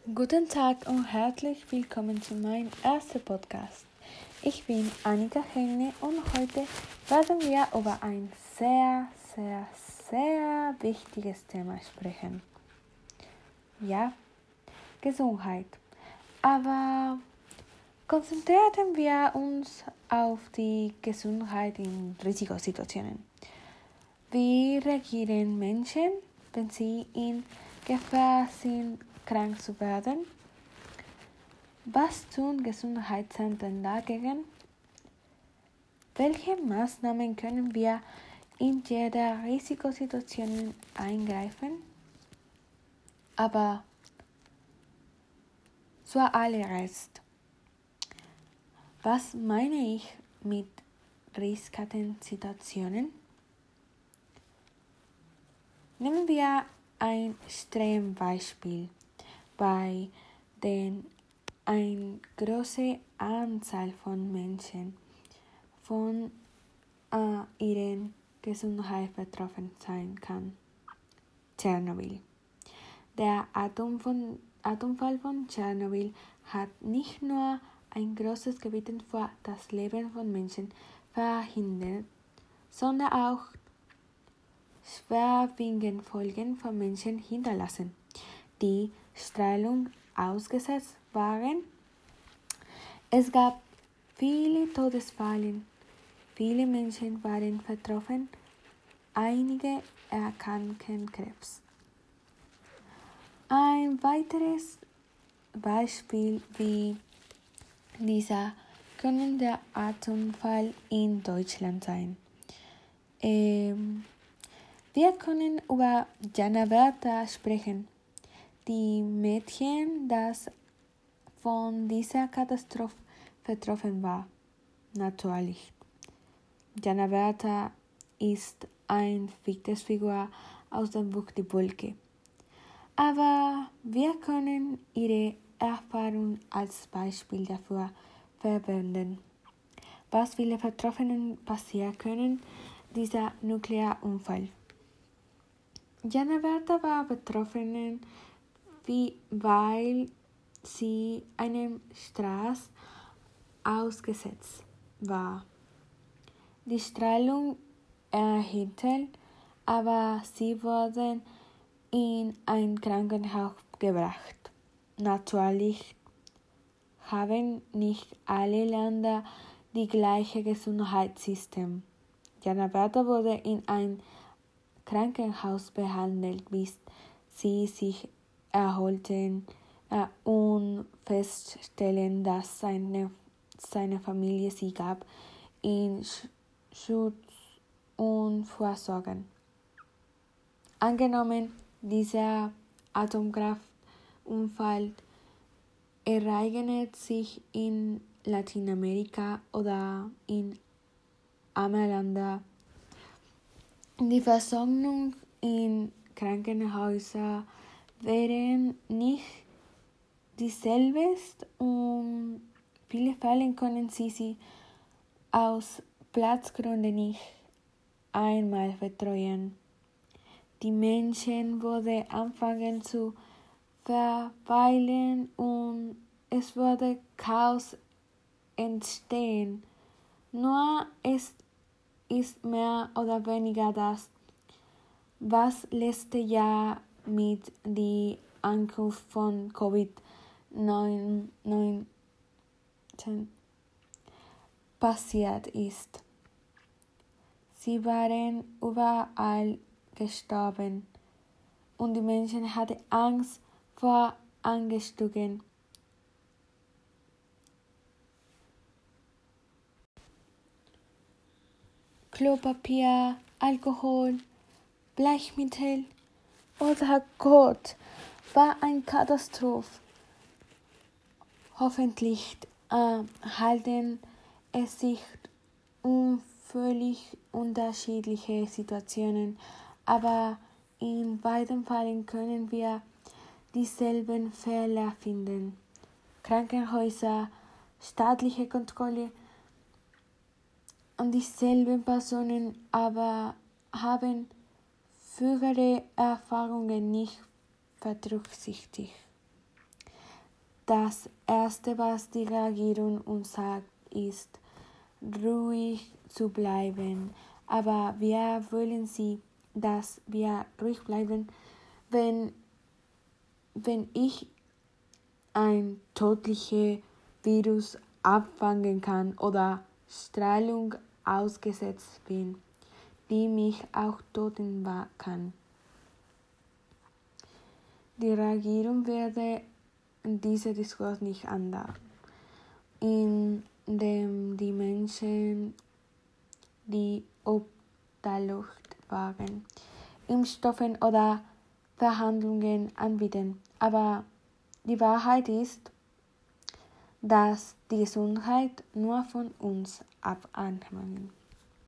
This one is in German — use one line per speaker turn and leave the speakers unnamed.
Guten Tag und herzlich willkommen zu meinem ersten Podcast. Ich bin Annika Henne und heute werden wir über ein sehr wichtiges Thema sprechen. Ja, Gesundheit. Aber konzentrieren wir uns auf die Gesundheit in Risikosituationen. Wie reagieren Menschen, wenn sie in Gefahr sind, krank zu werden? Was tun Gesundheitszentren dagegen? Welche Maßnahmen können wir in jeder Risikosituation eingreifen? Aber zuallererst, was meine ich mit riskanten Situationen? Nehmen wir ein Extrembeispiel, bei dem eine große Anzahl von Menschen von ihrer Gesundheit betroffen sein kann. Tschernobyl. Der Atomfall von Tschernobyl hat nicht nur ein großes Gebiet für das Leben von Menschen verhindert, sondern auch schwerwiegende Folgen für Menschen hinterlassen, die Strahlung ausgesetzt waren. Es gab viele Todesfälle, viele Menschen waren betroffen, einige erkrankten Krebs. Ein weiteres Beispiel wie dieser könnte der Atomfall in Deutschland sein. Wir können über Jana Berta sprechen, die Mädchen, das von dieser Katastrophe betroffen war. Natürlich. Jana Berta ist eine Fiktionsfigur aus dem Buch Die Wolke. Aber wir können ihre Erfahrung als Beispiel dafür verwenden, was viele Betroffenen passieren können, dieser Nuklearunfall. Jana Berta war betroffen, weil sie einem Stress ausgesetzt war. Die Strahlung erhielt, aber sie wurden in ein Krankenhaus gebracht. Natürlich haben nicht alle Länder die gleiche Gesundheitssystem. Jana Berta wurde in ein Krankenhaus behandelt, bis sie sich erholten und feststellen, dass seine Familie sie gab in Schutz und Vorsorgen. Angenommen, dieser Atomkraftunfall ereignet sich in Lateinamerika oder in armen Ländern. Die Versorgung in Krankenhäusern wäre nicht dieselbe und viele Fälle können sie aus Platzgründen nicht einmal betreuen. Die Menschen würden anfangen zu verweilen und es würde Chaos entstehen. Nur es ist mehr oder weniger das, was letztes Jahr mit dem Ankunft von Covid-19 passiert ist. Sie waren überall gestorben und die Menschen hatten Angst vor Angesteckungen. Klopapier, Alkohol, Bleichmittel oder Gott war eine Katastrophe. Hoffentlich halten es sich um völlig unterschiedliche Situationen, aber in beiden Fällen können wir dieselben Fehler finden. Krankenhäuser, staatliche Kontrolle und dieselben Personen aber haben frühere Erfahrungen nicht berücksichtigt. Das Erste, was die Regierung uns sagt, ist, ruhig zu bleiben. Aber wir wollen sie, dass wir ruhig bleiben, wenn ich ein tödliches Virus abfangen kann oder Strahlung ausgesetzt bin, die mich auch töten kann. Die Regierung werde diesen Diskurs nicht ändern, indem die Menschen, die obdachlos waren, Impfstoffe oder Verhandlungen anbieten. Aber die Wahrheit ist, dass die Gesundheit nur von uns abhängt.